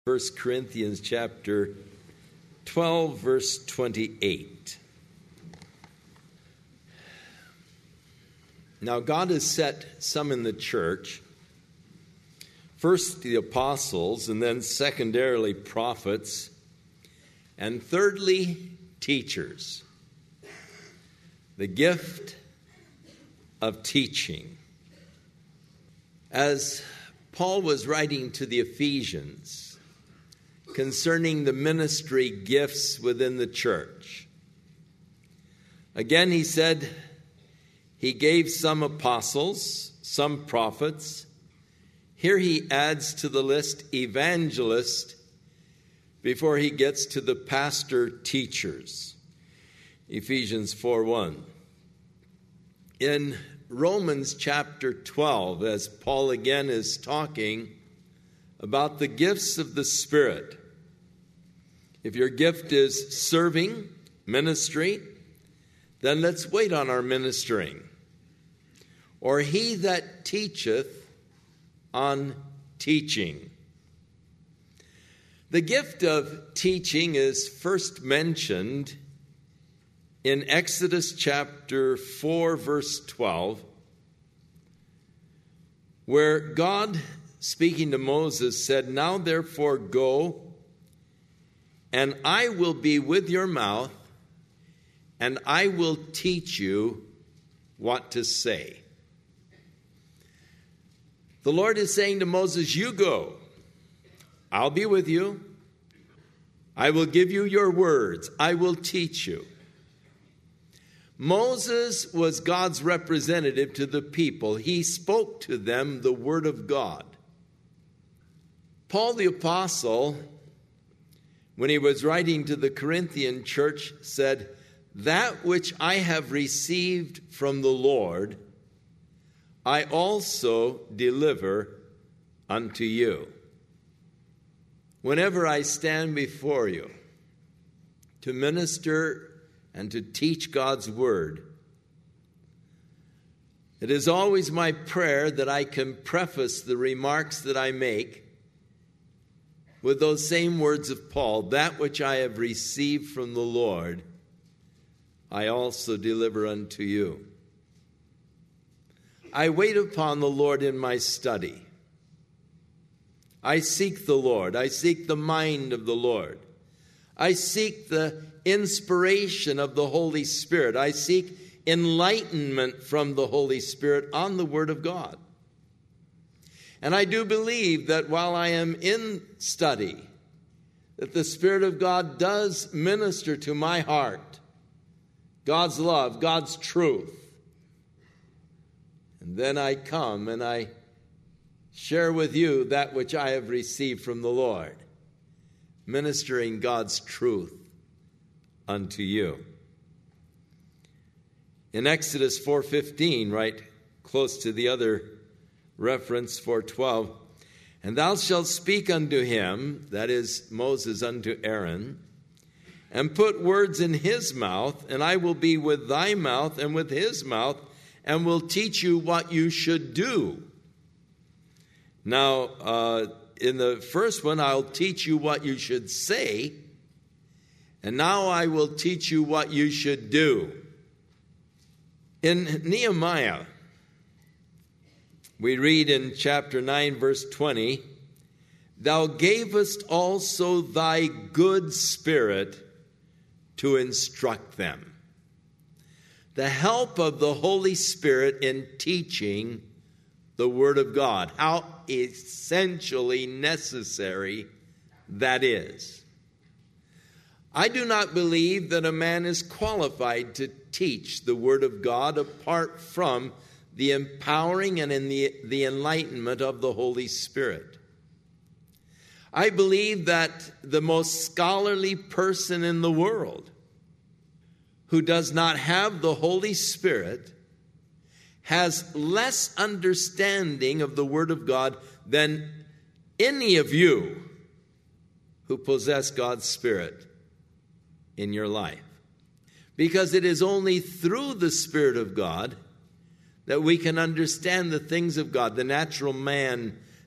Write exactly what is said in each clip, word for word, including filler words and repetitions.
First Corinthians chapter twelve, verse twenty-eight. Now God has set some in the church, first the apostles, and then secondarily prophets, and thirdly teachers. The gift of teaching. As Paul was writing to the Ephesians concerning the ministry gifts within the church, again he said he gave some apostles, some prophets. Here he adds to the list evangelist before he gets to the pastor teachers. Ephesians four one. In Romans chapter twelve, as Paul again is talking about the gifts of the Spirit. If your gift is serving, ministry, then let's wait on our ministering. Or he that teacheth on teaching. The gift of teaching is first mentioned in Exodus chapter four, verse twelve, where God, speaking to Moses, said, "Now therefore go, and I will be with your mouth, and I will teach you what to say." The Lord is saying to Moses, you go. I'll be with you. I will give you your words. I will teach you. Moses was God's representative to the people. He spoke to them the word of God. Paul the apostle, when he was writing to the Corinthian church, said, "That which I have received from the Lord, I also deliver unto you." Whenever I stand before you to minister and to teach God's word, it is always my prayer that I can preface the remarks that I make with those same words of Paul, "That which I have received from the Lord, I also deliver unto you." I wait upon the Lord in my study. I seek the Lord. I seek the mind of the Lord. I seek the inspiration of the Holy Spirit. I seek enlightenment from the Holy Spirit on the Word of God. And I do believe that while I am in study, that the Spirit of God does minister to my heart God's love, God's truth. And then I come and I share with you that which I have received from the Lord, ministering God's truth unto you. In Exodus four fifteen, right close to the other reference, four twelve, "And thou shalt speak unto him," that is Moses unto Aaron, "and put words in his mouth, and I will be with thy mouth and with his mouth, and will teach you what you should do." Now, uh, in the first one, I'll teach you what you should say, and now I will teach you what you should do. In Nehemiah, we read in chapter nine, verse twenty, "Thou gavest also thy good spirit to instruct them." The help of the Holy Spirit in teaching the Word of God. How essentially necessary that is. I do not believe that a man is qualified to teach the Word of God apart from the empowering and in the, the enlightenment of the Holy Spirit. I believe that the most scholarly person in the world who does not have the Holy Spirit has less understanding of the Word of God than any of you who possess God's Spirit in your life. Because it is only through the Spirit of God that we can understand the things of God. The natural man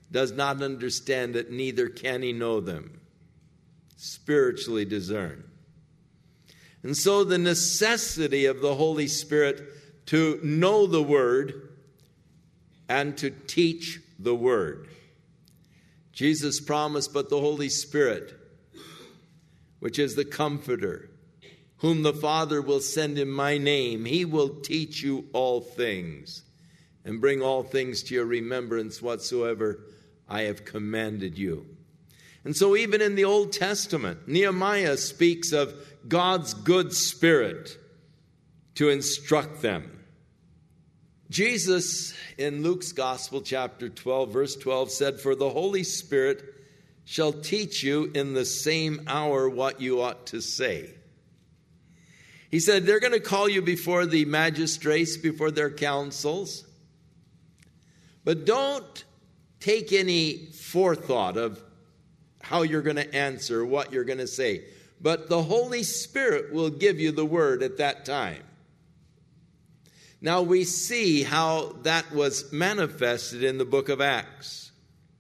does not understand it, neither can he know them. Spiritually discern. And so the necessity of the Holy Spirit to know the Word and to teach the Word. Jesus promised, but the Holy Spirit, which is the Comforter, whom the Father will send in my name, he will teach you all things and bring all things to your remembrance whatsoever I have commanded you. And so even in the Old Testament, Nehemiah speaks of God's good Spirit to instruct them. Jesus, in Luke's Gospel, chapter twelve, verse twelve, said, "For the Holy Spirit shall teach you in the same hour what you ought to say." He said, they're going to call you before the magistrates, before their councils. But don't take any forethought of how you're going to answer, what you're going to say. But the Holy Spirit will give you the word at that time. Now we see how that was manifested in the book of Acts.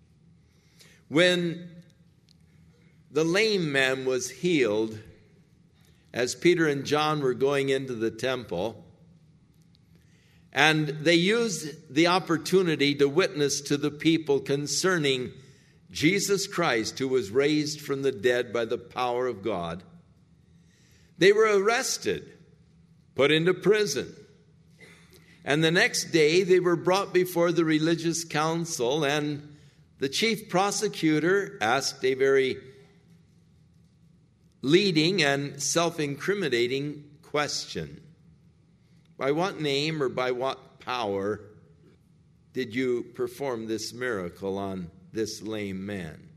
When the lame man was healed, as Peter and John were going into the temple, and they used the opportunity to witness to the people concerning Jesus Christ, who was raised from the dead by the power of God. They were arrested, put into prison. And the next day they were brought before the religious council, and the chief prosecutor asked a very leading and self-incriminating question. By what name or by what power did you perform this miracle on this lame man?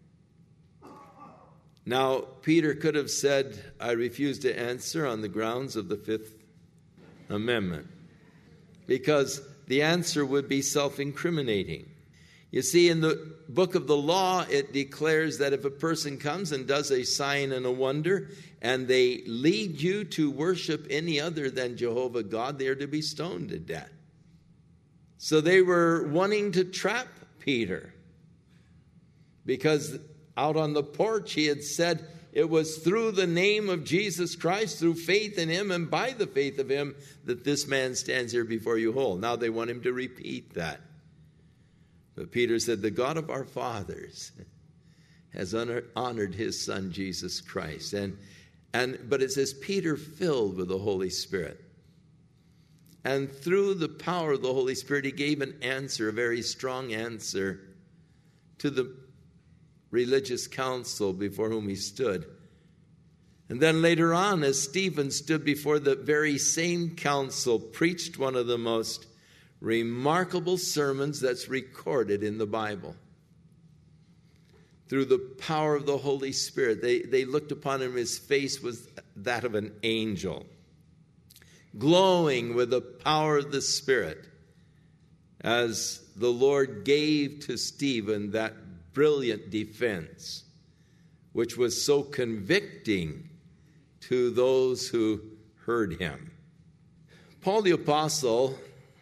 Now, Peter could have said, I refuse to answer on the grounds of the Fifth Amendment, because the answer would be self-incriminating. You see, in the book of the law, it declares that if a person comes and does a sign and a wonder, and they lead you to worship any other than Jehovah God, they are to be stoned to death. So they were wanting to trap Peter, because out on the porch he had said it was through the name of Jesus Christ, through faith in him and by the faith of him, that this man stands here before you whole. Now they want him to repeat that. But Peter said, the God of our fathers has honored his son, Jesus Christ. And, and, but it says, Peter filled with the Holy Spirit. And through the power of the Holy Spirit, he gave an answer, a very strong answer, to the religious council before whom he stood. And then later on, as Stephen stood before the very same council, preached one of the most remarkable sermons that's recorded in the Bible. Through the power of the Holy Spirit, they, they looked upon him, his face was that of an angel, glowing with the power of the Spirit, as the Lord gave to Stephen that brilliant defense, which was so convicting to those who heard him. Paul the Apostle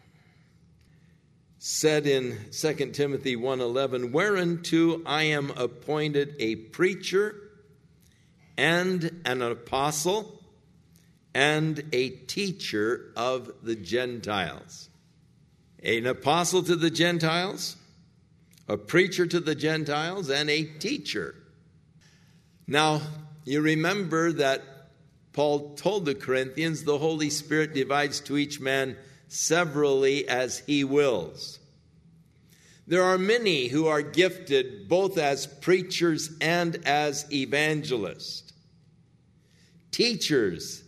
said in Second Timothy one eleven, whereunto I am appointed a preacher and an apostle and a teacher of the Gentiles. An apostle to the Gentiles, a preacher to the Gentiles, and a teacher. Now, you remember that Paul told the Corinthians, the Holy Spirit divides to each man severally as he wills. There are many who are gifted both as preachers and as evangelists, teachers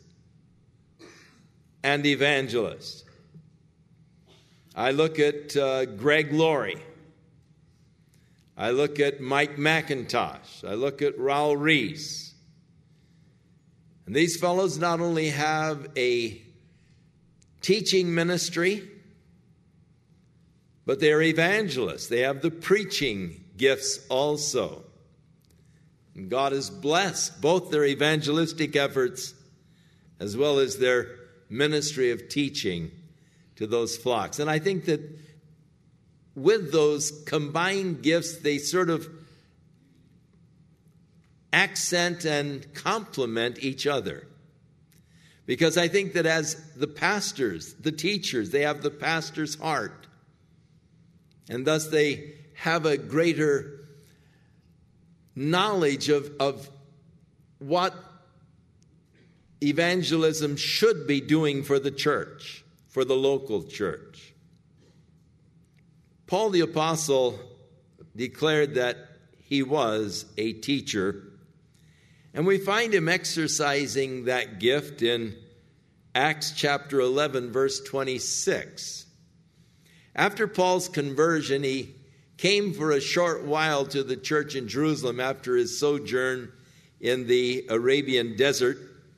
and evangelists. I look at uh, Greg Laurie. I look at Mike McIntosh. I look at Raul Reese. And these fellows not only have a teaching ministry, but they are evangelists. They have the preaching gifts also. And God has blessed both their evangelistic efforts as well as their ministry of teaching to those flocks. And I think that with those combined gifts, they sort of accent and complement each other. Because I think that as the pastors, the teachers, they have the pastor's heart. And thus they have a greater knowledge of, of what evangelism should be doing for the church, for the local church. Paul the Apostle declared that he was a teacher, and we find him exercising that gift in Acts chapter eleven, verse twenty-six. After Paul's conversion, he came for a short while to the church in Jerusalem after his sojourn in the Arabian desert.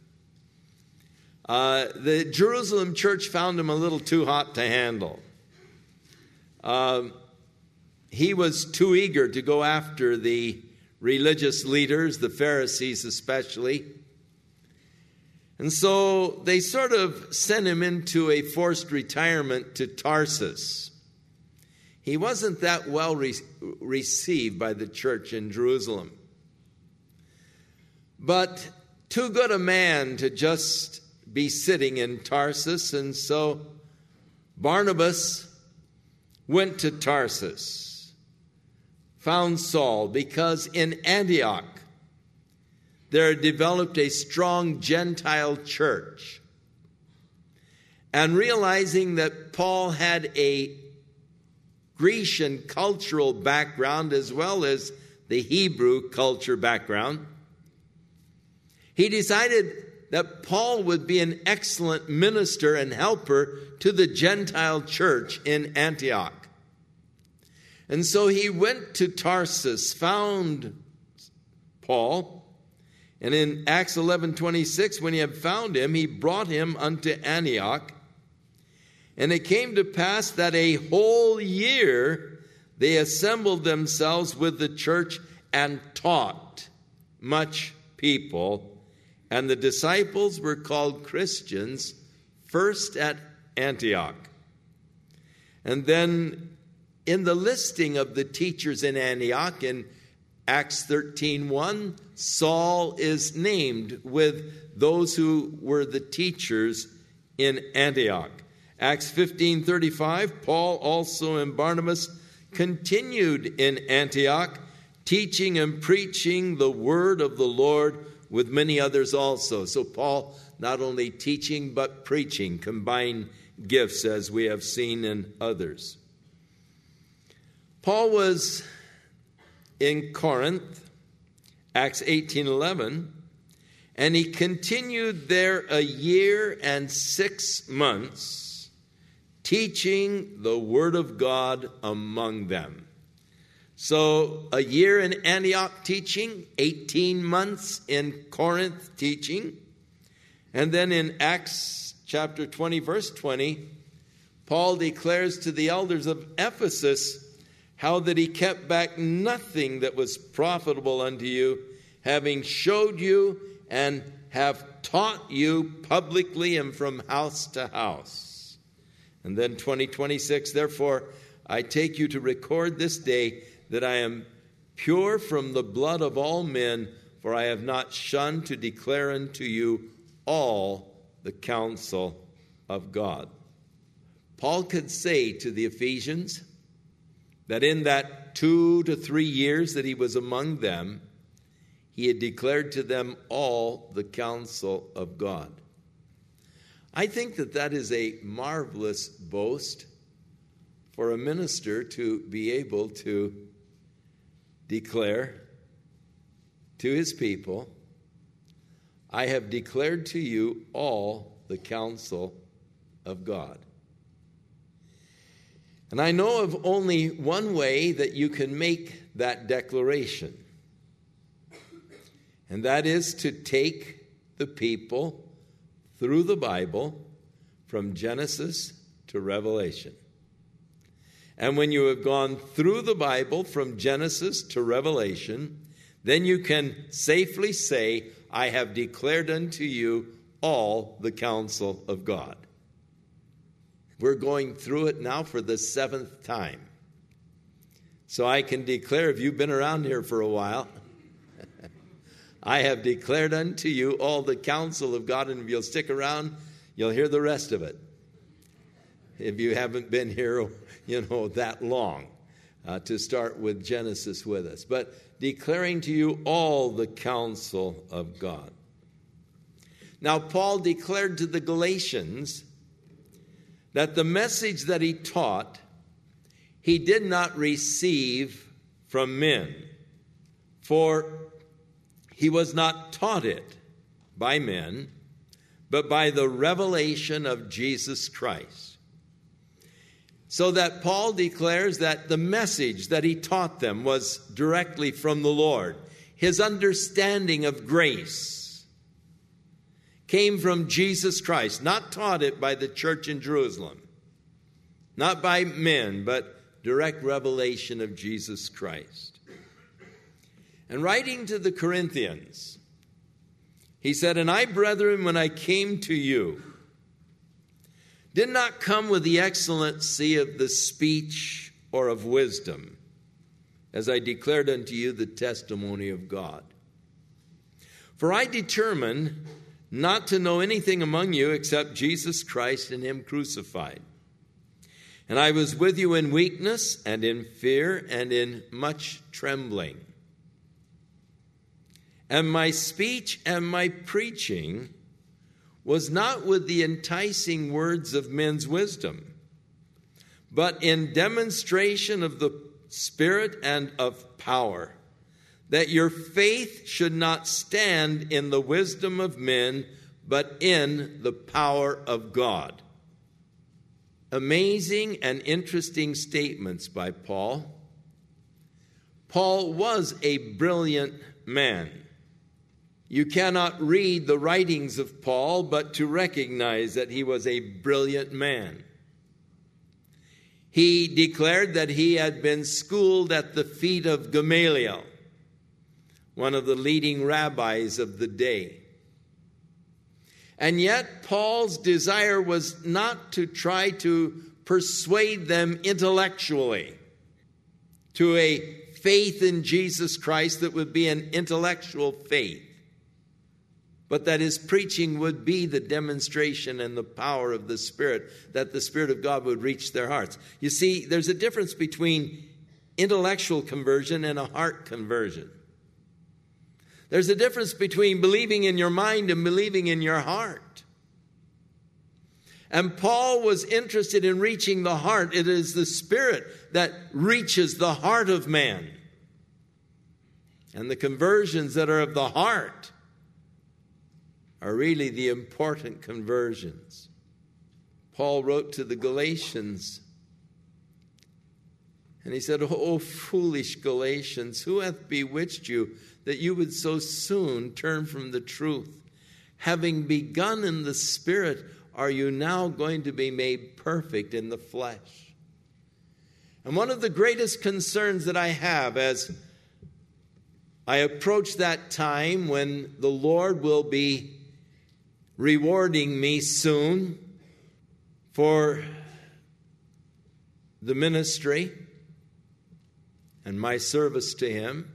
Uh, the Jerusalem church found him a little too hot to handle. Uh, he was too eager to go after the religious leaders, the Pharisees especially. And so they sort of sent him into a forced retirement to Tarsus. He wasn't that well re- received by the church in Jerusalem. But too good a man to just be sitting in Tarsus, and so Barnabas went to Tarsus, found Saul, because in Antioch there developed a strong Gentile church. And realizing that Paul had a Grecian cultural background as well as the Hebrew culture background, he decided that Paul would be an excellent minister and helper to the Gentile church in Antioch. And so he went to Tarsus, found Paul, and in Acts eleven twenty-six, when he had found him, he brought him unto Antioch. And it came to pass that a whole year they assembled themselves with the church and taught much people. And the disciples were called Christians first at Antioch. And then in the listing of the teachers in Antioch in Acts thirteen one, Saul is named with those who were the teachers in Antioch. Acts fifteen thirty-five, Paul also and Barnabas continued in Antioch, teaching and preaching the word of the Lord with many others also. So Paul not only teaching but preaching, combined gifts as we have seen in others. Paul was in Corinth, Acts eighteen eleven, and he continued there a year and six months, teaching the word of God among them. So a year in Antioch teaching, eighteen months in Corinth teaching, and then in Acts chapter twenty, verse twenty, Paul declares to the elders of Ephesus how that he kept back nothing that was profitable unto you, having showed you and have taught you publicly and from house to house. And then twenty twenty-six, therefore I take you to record this day that I am pure from the blood of all men, for I have not shunned to declare unto you all the counsel of God. Paul could say to the Ephesians that in that two to three years that he was among them, he had declared to them all the counsel of God. I think that that is a marvelous boast for a minister to be able to declare to his people, I have declared to you all the counsel of God. And I know of only one way that you can make that declaration, and that is to take the people through the Bible from Genesis to Revelation. And when you have gone through the Bible from Genesis to Revelation, then you can safely say, I have declared unto you all the counsel of God. We're going through it now for the seventh time. So I can declare, if you've been around here for a while, I have declared unto you all the counsel of God, and if you'll stick around, you'll hear the rest of it. If you haven't been here, you know, that long, uh, to start with Genesis with us. But declaring to you all the counsel of God. Now, Paul declared to the Galatians that the message that he taught, he did not receive from men, for he was not taught it by men, but by the revelation of Jesus Christ. So that Paul declares that the message that he taught them was directly from the Lord. His understanding of grace came from Jesus Christ, not taught it by the church in Jerusalem, not by men, but direct revelation of Jesus Christ. And writing to the Corinthians, he said, "And I, brethren, when I came to you, did not come with the excellency of the speech or of wisdom, as I declared unto you the testimony of God. For I determined not to know anything among you except Jesus Christ and him crucified. And I was with you in weakness and in fear and in much trembling. And my speech and my preaching was not with the enticing words of men's wisdom, but in demonstration of the Spirit and of power, that your faith should not stand in the wisdom of men, but in the power of God." Amazing and interesting statements by Paul. Paul was a brilliant man. You cannot read the writings of Paul but to recognize that he was a brilliant man. He declared that he had been schooled at the feet of Gamaliel, one of the leading rabbis of the day. And yet Paul's desire was not to try to persuade them intellectually to a faith in Jesus Christ that would be an intellectual faith, but that his preaching would be the demonstration and the power of the Spirit, that the Spirit of God would reach their hearts. You see, there's a difference between intellectual conversion and a heart conversion. There's a difference between believing in your mind and believing in your heart. And Paul was interested in reaching the heart. It is the Spirit that reaches the heart of man. And the conversions that are of the heart are really the important conversions. Paul wrote to the Galatians, and he said, "O foolish Galatians, who hath bewitched you that you would so soon turn from the truth? Having begun in the Spirit, are you now going to be made perfect in the flesh?" And one of the greatest concerns that I have as I approach that time when the Lord will be rewarding me soon for the ministry and my service to him.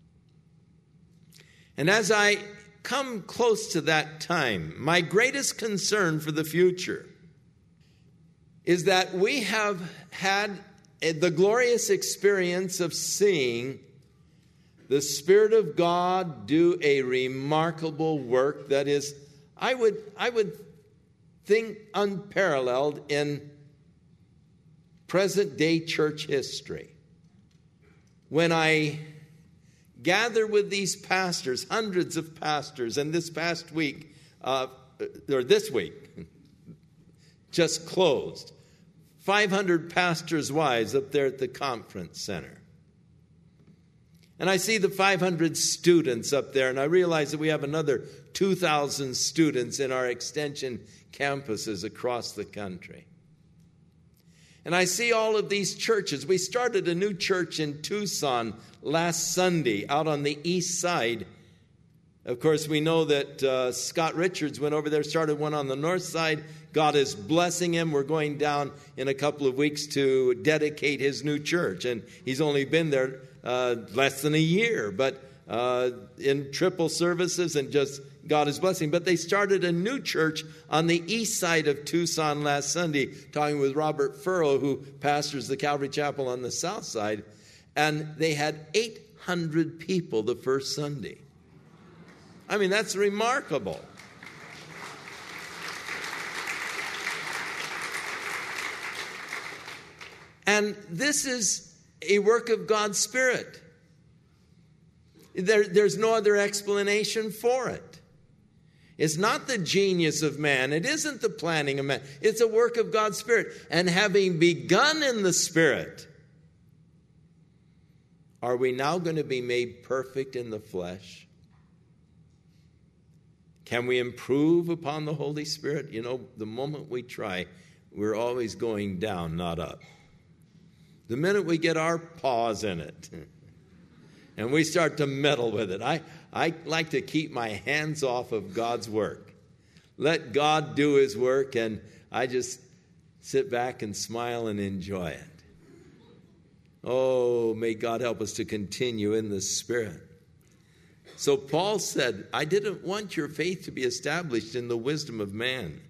And as I come close to that time, my greatest concern for the future is that we have had the glorious experience of seeing the Spirit of God do a remarkable work that is, I would, I would think, unparalleled in present-day church history. When I gather with these pastors, hundreds of pastors, and this past week, uh, or this week, just closed, five hundred pastors' wives up there at the conference center. And I see the five hundred students up there, and I realize that we have another two thousand students in our extension campuses across the country. And I see all of these churches. We started a new church in Tucson last Sunday out on the east side Of course, we know that uh, Scott Richards went over there, started one on the north side. God is blessing him. We're going down in a couple of weeks to dedicate his new church. And he's only been there uh, less than a year, but uh, in triple services and just God is blessing. But they started a new church on the east side of Tucson last Sunday, talking with Robert Furrow, who pastors the Calvary Chapel on the south side. And they had eight hundred people the first Sunday. I mean, that's remarkable. And this is a work of God's Spirit. There, there's no other explanation for it. It's not the genius of man. It isn't the planning of man. It's a work of God's Spirit. And having begun in the Spirit, are we now going to be made perfect in the flesh? Can we improve upon the Holy Spirit? You know, the moment we try, we're always going down, not up. The minute we get our paws in it and we start to meddle with it, I, I like to keep my hands off of God's work. Let God do his work, and I just sit back and smile and enjoy it. Oh, may God help us to continue in the Spirit. So Paul said, I didn't want your faith to be established in the wisdom of man,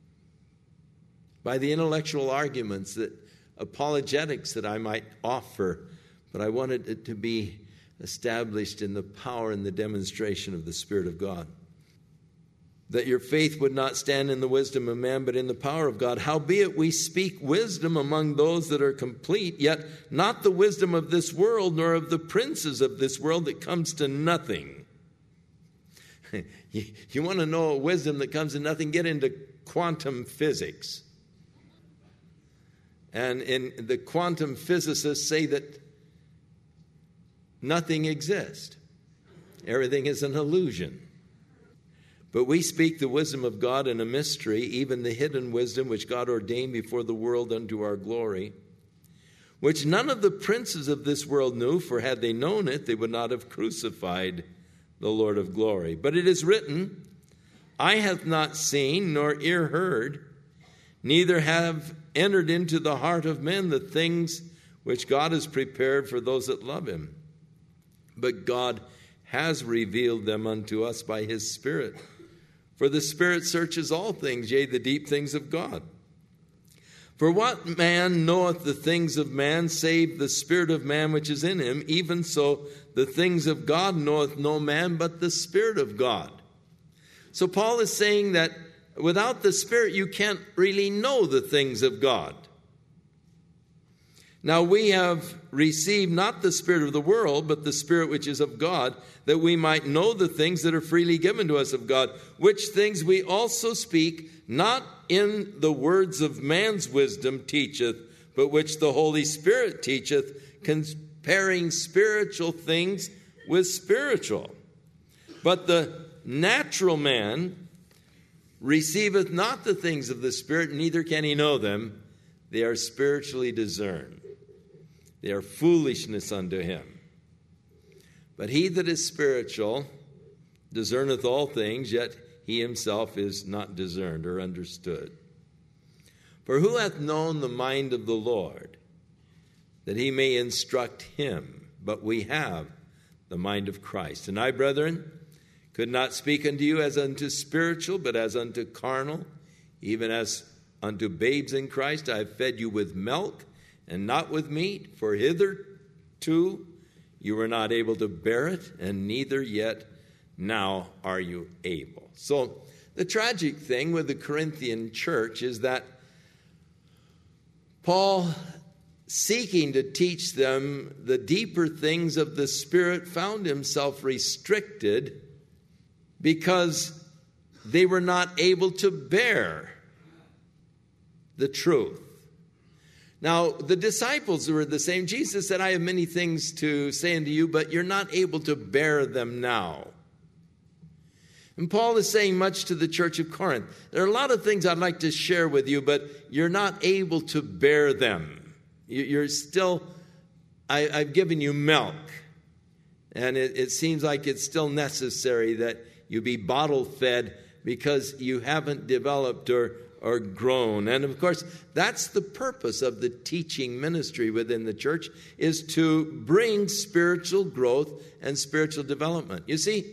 by the intellectual arguments, that apologetics that I might offer, but I wanted it to be established in the power and the demonstration of the Spirit of God. That your faith would not stand in the wisdom of man, but in the power of God. Howbeit we speak wisdom among those that are complete, yet not the wisdom of this world, nor of the princes of this world, that comes to nothing. you, you want to know a wisdom that comes to nothing? Get into quantum physics. And in the quantum physicists say that nothing exists. Everything is an illusion. But we speak the wisdom of God in a mystery, even the hidden wisdom which God ordained before the world unto our glory, which none of the princes of this world knew, for had they known it, they would not have crucified the Lord of glory. But it is written, eye hath not seen, nor ear heard, neither have entered into the heart of men the things which God has prepared for those that love him. But God has revealed them unto us by his Spirit. For the Spirit searches all things, yea, the deep things of God. For what man knoweth the things of man, save the Spirit of man which is in him? Even so, the things of God knoweth no man, but the Spirit of God. So Paul is saying that without the Spirit, you can't really know the things of God. Now we have received not the spirit of the world, but the Spirit which is of God, that we might know the things that are freely given to us of God, which things we also speak, not in the words of man's wisdom teacheth, but which the Holy Spirit teacheth, comparing spiritual things with spiritual. But the natural man receiveth not the things of the Spirit, neither can he know them. They are spiritually discerned. They are foolishness unto him. But he that is spiritual discerneth all things, yet he himself is not discerned or understood. For who hath known the mind of the Lord, that he may instruct him? But we have the mind of Christ. And I, brethren, could not speak unto you as unto spiritual, but as unto carnal, even as unto babes in Christ. I have fed you with milk, and not with meat, for hitherto you were not able to bear it, and neither yet now are you able. So the tragic thing with the Corinthian church is that Paul, seeking to teach them the deeper things of the Spirit, found himself restricted because they were not able to bear the truth. Now, the disciples were the same. Jesus said, I have many things to say unto you, but you're not able to bear them now. And Paul is saying much to the church of Corinth. There are a lot of things I'd like to share with you, but you're not able to bear them. You're still, I, I've given you milk. And it, it seems like it's still necessary that you be bottle fed because you haven't developed or, or grown. And of course, that's the purpose of the teaching ministry within the church, is to bring spiritual growth and spiritual development. You see,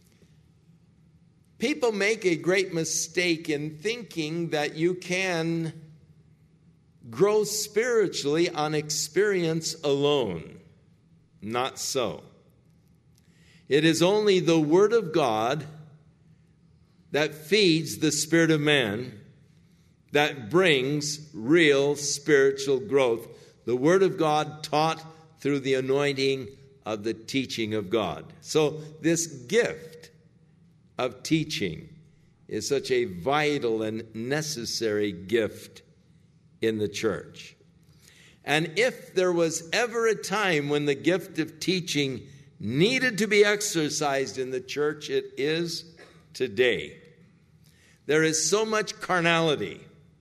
people make a great mistake in thinking that you can grow spiritually on experience alone. Not so. It is only the Word of God that feeds the spirit of man that brings real spiritual growth. The Word of God taught through the anointing of the teaching of God. So this gift of teaching is such a vital and necessary gift in the church. And if there was ever a time when the gift of teaching needed to be exercised in the church, it is today. There is so much carnality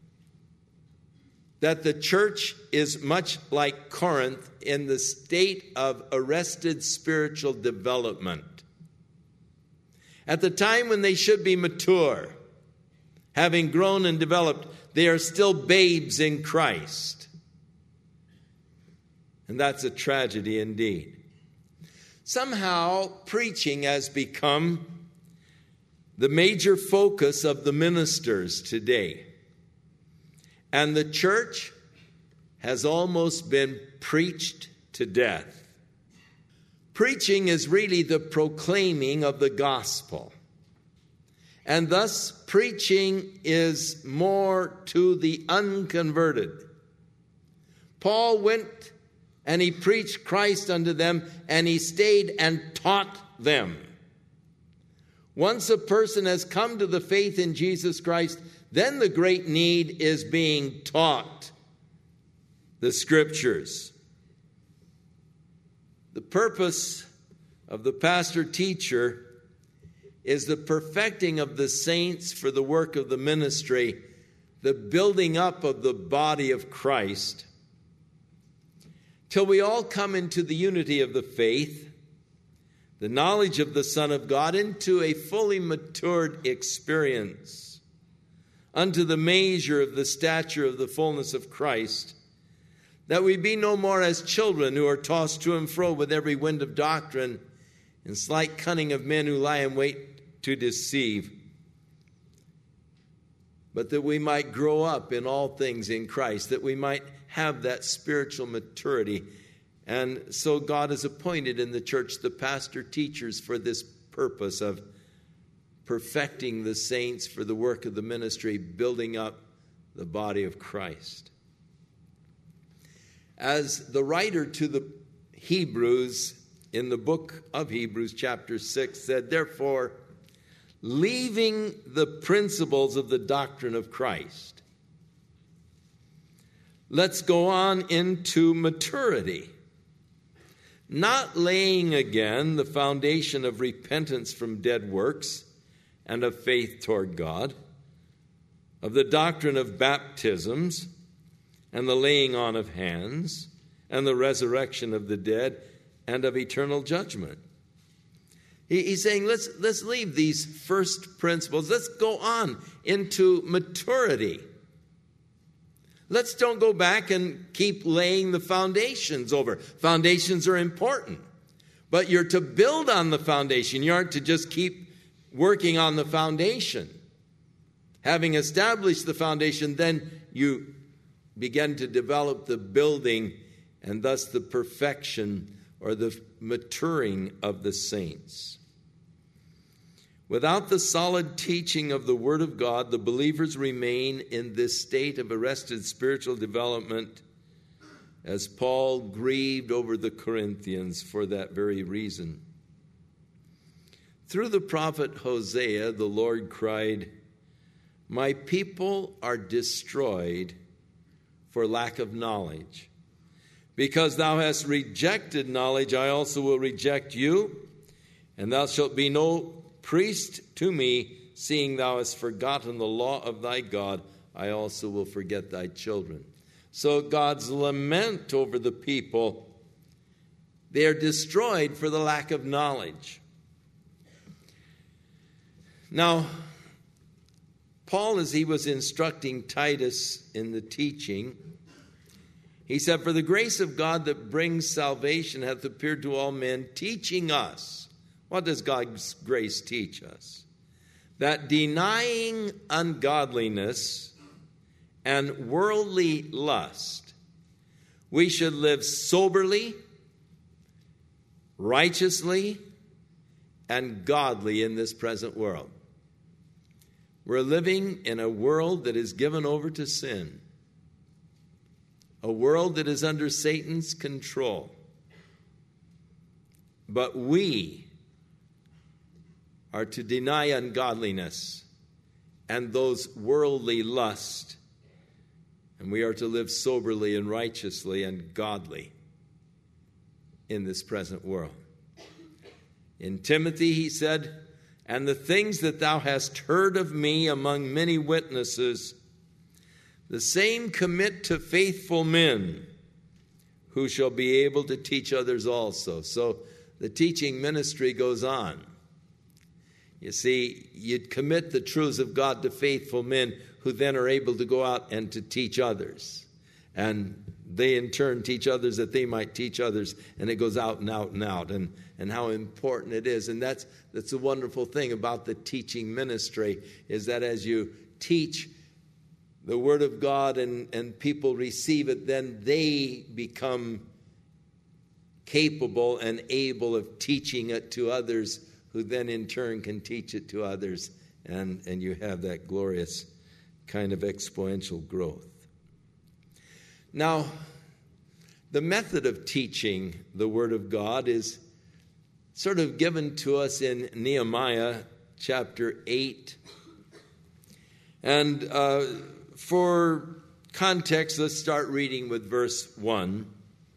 that the church is much like Corinth in the state of arrested spiritual development. At the time when they should be mature, having grown and developed, they are still babes in Christ. And that's a tragedy indeed. Somehow, preaching has become the major focus of the ministers today. And the church has almost been preached to death. Preaching is really the proclaiming of the gospel. And thus, preaching is more to the unconverted. Paul went and he preached Christ unto them, and he stayed and taught them. Once a person has come to the faith in Jesus Christ, then the great need is being taught the Scriptures. The purpose of the pastor-teacher is the perfecting of the saints for the work of the ministry, the building up of the body of Christ, till we all come into the unity of the faith, the knowledge of the Son of God, into a fully matured experience, unto the measure of the stature of the fullness of Christ, that we be no more as children who are tossed to and fro with every wind of doctrine and slight cunning of men who lie in wait to deceive, but that we might grow up in all things in Christ, that we might have that spiritual maturity. And so God has appointed in the church the pastor teachers for this purpose of perfecting the saints for the work of the ministry, building up the body of Christ. As the writer to the Hebrews in the book of Hebrews chapter six said, therefore, leaving the principles of the doctrine of Christ, let's go on into maturity, not laying again the foundation of repentance from dead works and of faith toward God, of the doctrine of baptisms and the laying on of hands and the resurrection of the dead and of eternal judgment. He's saying, let's, let's leave these first principles. Let's go on into maturity. Let's don't go back and keep laying the foundations over. Foundations are important, but you're to build on the foundation. You aren't to just keep working on the foundation. Having established the foundation, then you begin to develop the building and thus the perfection or the maturing of the saints. Without the solid teaching of the Word of God, the believers remain in this state of arrested spiritual development, as Paul grieved over the Corinthians for that very reason. Through the prophet Hosea, the Lord cried, "My people are destroyed for lack of knowledge. Because thou hast rejected knowledge, I also will reject you, and thou shalt be no priest to me, seeing thou hast forgotten the law of thy God, I also will forget thy children." So God's lament over the people, they are destroyed for the lack of knowledge. Now, Paul, as he was instructing Titus in the teaching, he said, "For the grace of God that brings salvation hath appeared to all men, teaching us." What does God's grace teach us? That denying ungodliness and worldly lust, we should live soberly, righteously, and godly in this present world. We're living in a world that is given over to sin, a world that is under Satan's control. But we are to deny ungodliness and those worldly lusts, and we are to live soberly and righteously and godly in this present world. In Timothy, he said, "And the things that thou hast heard of me among many witnesses, the same commit to faithful men who shall be able to teach others also." So the teaching ministry goes on. You see, you'd commit the truths of God to faithful men who then are able to go out and to teach others. And they in turn teach others that they might teach others. And it goes out and out and out. And, and how important it is. And that's, that's the wonderful thing about the teaching ministry, is that as you teach the Word of God and, and people receive it, then they become capable and able of teaching it to others, who then in turn can teach it to others, and, and you have that glorious kind of exponential growth. Now, the method of teaching the Word of God is sort of given to us in Nehemiah chapter eight. And uh, for context, let's start reading with verse one.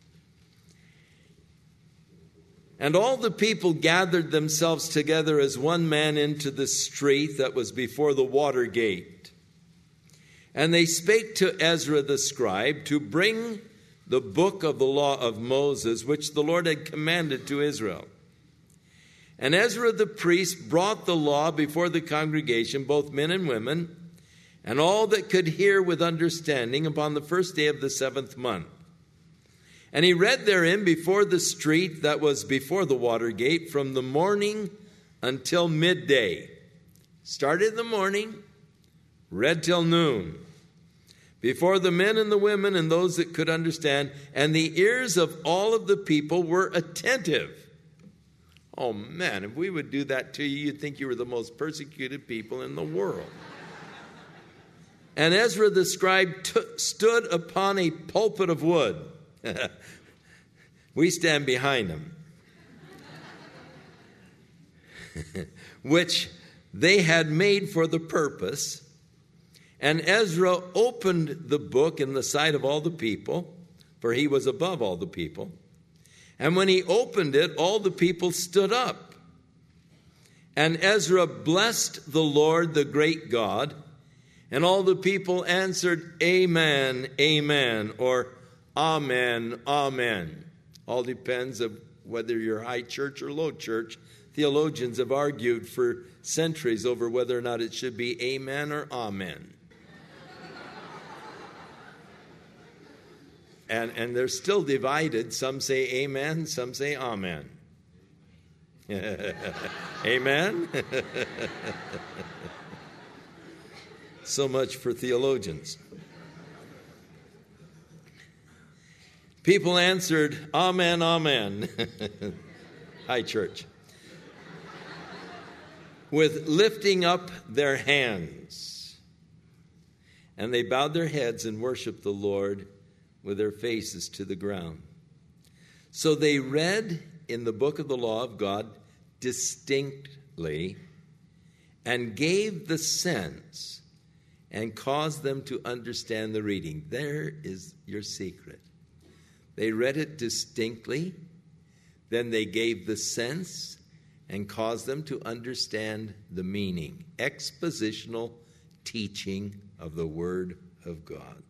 "And all the people gathered themselves together as one man into the street that was before the water gate. And they spake to Ezra the scribe to bring the book of the law of Moses, which the Lord had commanded to Israel. And Ezra the priest brought the law before the congregation, both men and women, and all that could hear with understanding, upon the first day of the seventh month. And he read therein before the street that was before the water gate from the morning until midday." Started in the morning, read till noon. "Before the men and the women and those that could understand, and the ears of all of the people were attentive." Oh man, if we would do that to you, you'd think you were the most persecuted people in the world. "And Ezra the scribe t- stood upon a pulpit of wood." We stand behind him. "Which they had made for the purpose. And Ezra opened the book in the sight of all the people, for he was above all the people. And when he opened it, all the people stood up. And Ezra blessed the Lord, the great God. And all the people answered, Amen, Amen, or Amen, Amen. All depends of whether you're high church or low church. Theologians have argued for centuries over whether or not it should be Amen or Amen. And, and they're still divided. Some say Amen, some say Amen. Amen? So much for theologians. People answered, Amen, Amen. High church. With lifting up their hands. And they bowed their heads and worshiped the Lord with their faces to the ground. So they read in the book of the law of God distinctly and gave the sense and caused them to understand the reading. There is your secret. They read it distinctly, then they gave the sense and caused them to understand the meaning. Expositional teaching of the Word of God.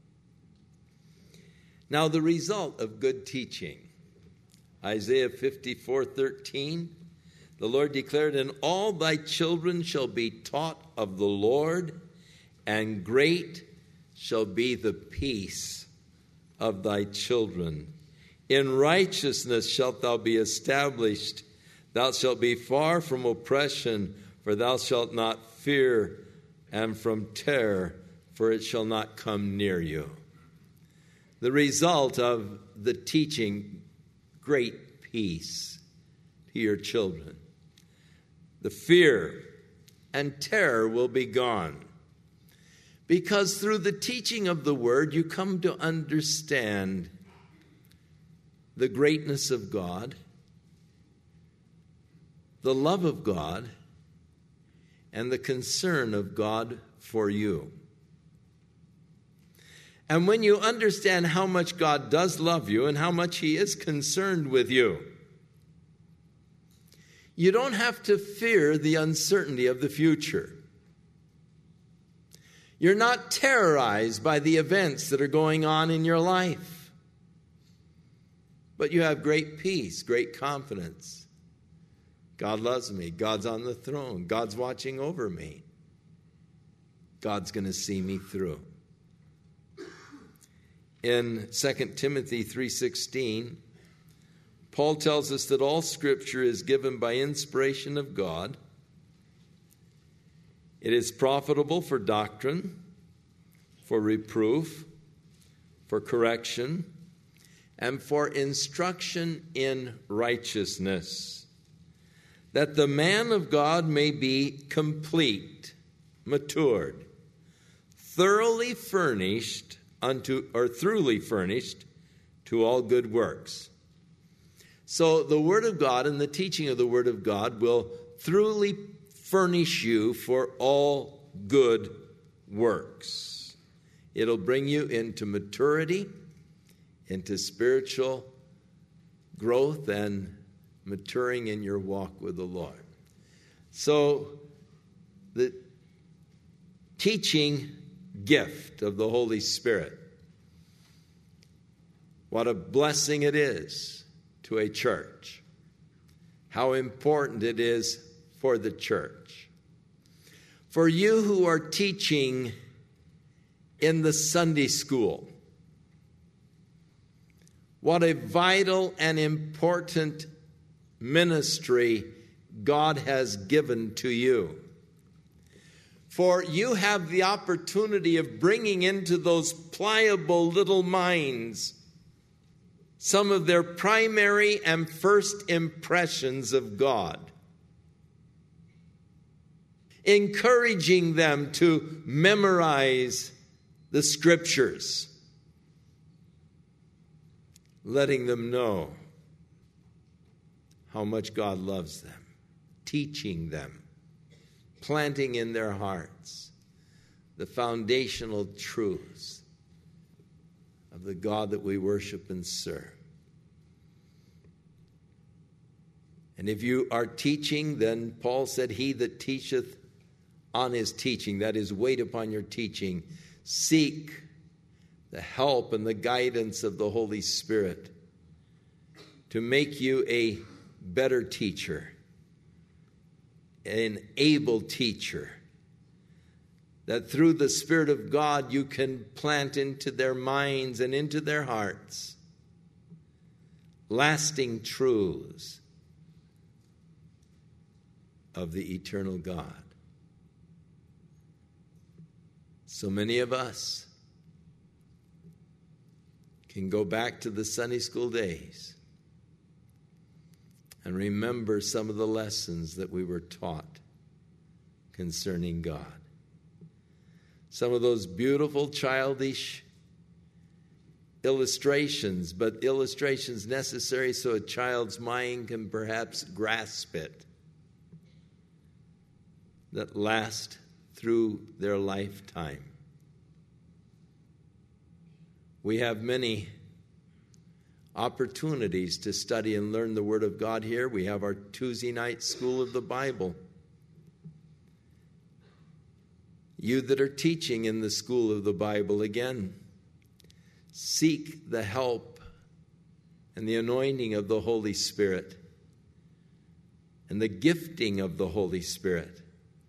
Now, the result of good teaching, Isaiah fifty-four thirteen, The Lord declared, and all thy children shall be taught of the Lord, and great shall be the peace of thy children. In righteousness shalt thou be established. Thou shalt be far from oppression, for thou shalt not fear, and from terror, for it shall not come near you. The result of the teaching, great peace to your children. The fear and terror will be gone. Because through the teaching of the Word, you come to understand the greatness of God, the love of God, and the concern of God for you. And when you understand how much God does love you and how much He is concerned with you, you don't have to fear the uncertainty of the future. You're not terrorized by the events that are going on in your life. But you have great peace, great confidence. God loves me. God's on the throne. God's watching over me. God's going to see me through. In Second Timothy three sixteen, Paul tells us that all Scripture is given by inspiration of God. It is profitable for doctrine, for reproof, for correction, and for instruction in righteousness, that the man of God may be complete, matured, thoroughly furnished unto, or thoroughly furnished to all good works. So the Word of God and the teaching of the Word of God will thoroughly furnish you for all good works. It'll bring you into maturity, into spiritual growth and maturing in your walk with the Lord. So the teaching gift of the Holy Spirit, what a blessing it is to a church. How important it is for the church. For you who are teaching in the Sunday school, what a vital and important ministry God has given to you. For you have the opportunity of bringing into those pliable little minds some of their primary and first impressions of God. Encouraging them to memorize the Scriptures. Letting them know how much God loves them. Teaching them. Planting in their hearts the foundational truths of the God that we worship and serve. And if you are teaching, then Paul said, he that teacheth on his teaching, that is, wait upon your teaching, seek the help and the guidance of the Holy Spirit to make you a better teacher, an able teacher, that through the Spirit of God you can plant into their minds and into their hearts lasting truths of the eternal God. So many of us can go back to the Sunday school days and remember some of the lessons that we were taught concerning God. Some of those beautiful childish illustrations, but illustrations necessary so a child's mind can perhaps grasp it, that last through their lifetime. We have many opportunities to study and learn the Word of God here. We have our Tuesday night School of the Bible. You that are teaching in the School of the Bible, again, seek the help and the anointing of the Holy Spirit and the gifting of the Holy Spirit.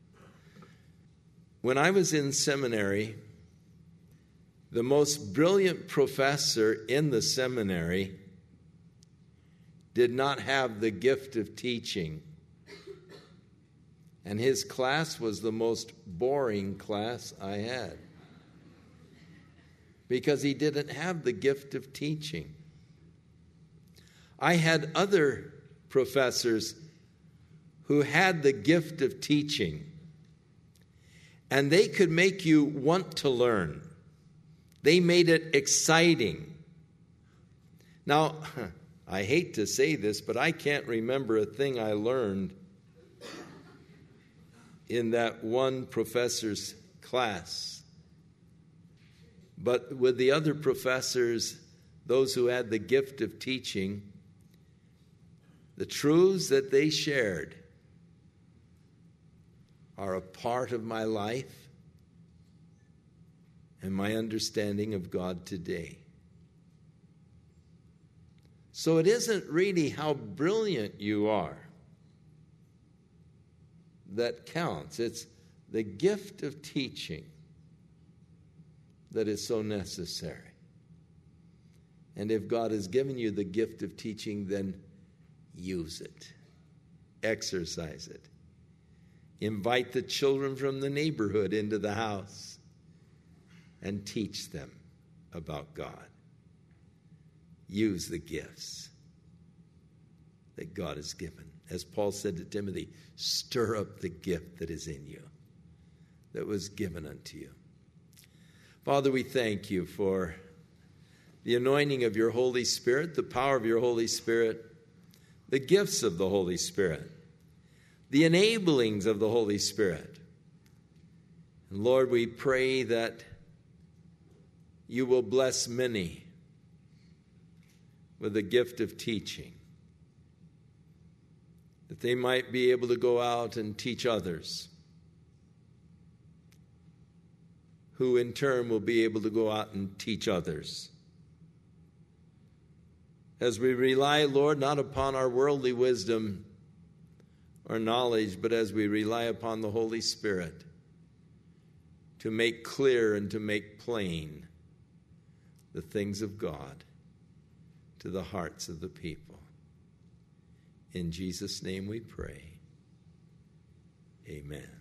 When I was in seminary, the most brilliant professor in the seminary did not have the gift of teaching. And his class was the most boring class I had, because he didn't have the gift of teaching. I had other professors who had the gift of teaching, and they could make you want to learn. They made it exciting. Now, I hate to say this, but I can't remember a thing I learned in that one professor's class. But with the other professors, those who had the gift of teaching, the truths that they shared are a part of my life and my understanding of God today. So it isn't really how brilliant you are that counts. It's the gift of teaching that is so necessary. And if God has given you the gift of teaching, then use it. Exercise it. Invite the children from the neighborhood into the house and teach them about God. Use the gifts that God has given. As Paul said to Timothy, stir up the gift that is in you, that was given unto you. Father, we thank you for the anointing of your Holy Spirit, the power of your Holy Spirit, the gifts of the Holy Spirit, the enablings of the Holy Spirit. And Lord, we pray that you will bless many with the gift of teaching, that they might be able to go out and teach others, who in turn will be able to go out and teach others. As we rely, Lord, not upon our worldly wisdom or knowledge, but as we rely upon the Holy Spirit to make clear and to make plain the things of God to the hearts of the people. In Jesus' name we pray. Amen.